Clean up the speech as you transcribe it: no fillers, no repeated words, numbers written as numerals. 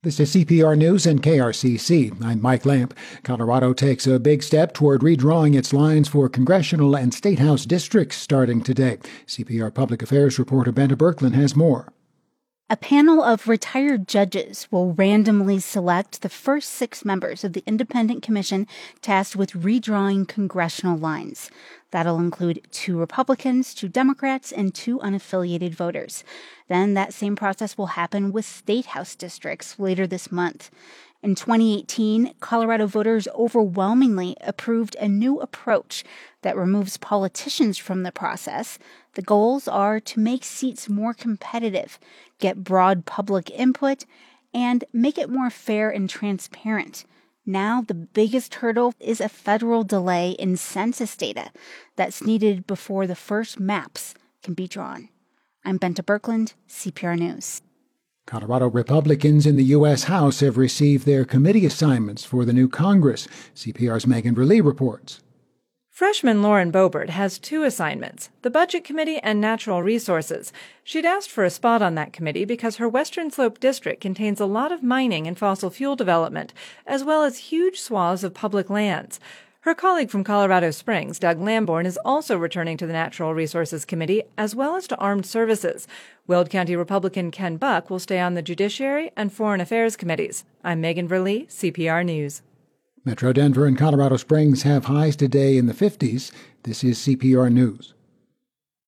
This is CPR News and KRCC. I'm Mike Lamp. Colorado takes a big step toward redrawing its lines for congressional and state house districts starting today. CPR Public Affairs reporter Benta Birkeland has more. A panel of retired judges will randomly select the first 6 members of the independent commission tasked with redrawing congressional lines. That'll include 2 Republicans, 2 Democrats, and 2 unaffiliated voters. Then that same process will happen with state house districts later this month. In 2018, Colorado voters overwhelmingly approved a new approach that removes politicians from the process. The goals are to make seats more competitive, get broad public input, and make it more fair and transparent. Now, the biggest hurdle is a federal delay in census data that's needed before the first maps can be drawn. I'm Benta Birkeland, CPR News. Colorado Republicans in the U.S. House have received their committee assignments for the new Congress. CPR's Megan Verlee reports. Freshman Lauren Boebert has 2 assignments, the Budget Committee and Natural Resources. She'd asked for a spot on that committee because her Western Slope district contains a lot of mining and fossil fuel development, as well as huge swaths of public lands. Her colleague from Colorado Springs, Doug Lamborn, is also returning to the Natural Resources Committee, as well as to Armed Services. Weld County Republican Ken Buck will stay on the Judiciary and Foreign Affairs Committees. I'm Megan Verlee, CPR News. Metro Denver and Colorado Springs have highs today in the 50s. This is CPR News.